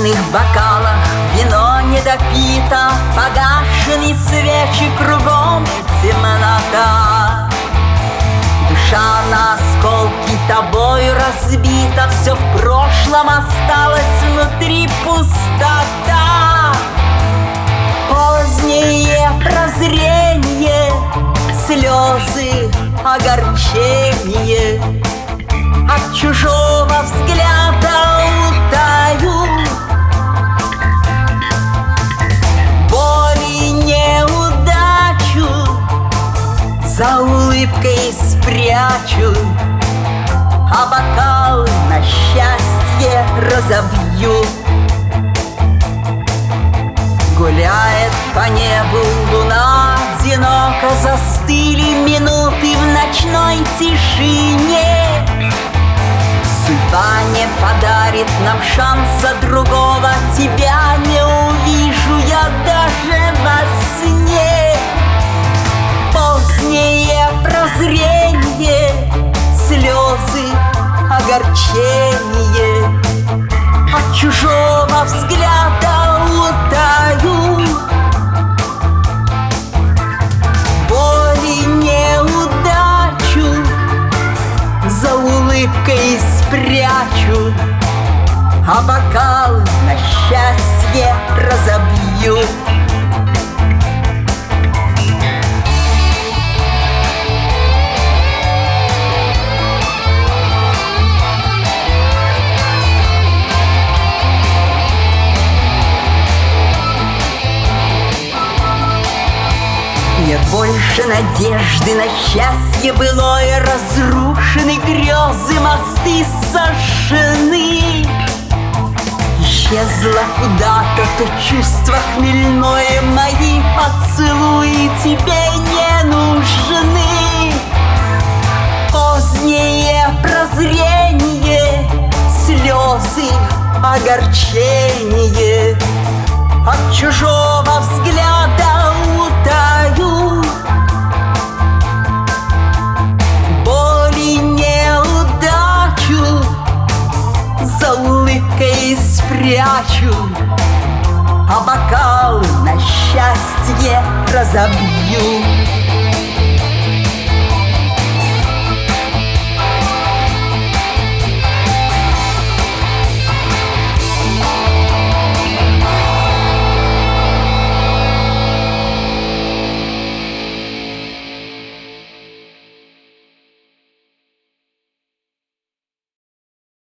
пыльных бокалах вино не допито, погашены свечи, кругом темнота. Душа на осколки тобою разбита, все в прошлом осталось, внутри пустота. Позднее прозрение, слезы, огорчение, от чужого взгляда утаю. Боль и неудачу за улыбкой спрячу, а бокал на счастье разобью. Гуляет по небу луна одиноко, застыли минуты в ночной тишине. Судьба не подарит нам шанса другого, тебя не увижу я даже во сне. Позднее прозрение, слезы, огорчение, от чужого взгляда утаю. Боль и неудачу за улыбкой спрячу, а бокал на счастье разобью. Нет больше надежды на счастье былое, разрушены грезы, мосты сожжены. Исчезло куда-то то чувство хмельное, мои поцелуи тебе не нужны. Позднее прозрение, слезы, огорчение, от чужого взгляда утаю. Боль и неудачу за улыбкой спрячу, а бокал на счастье разобью.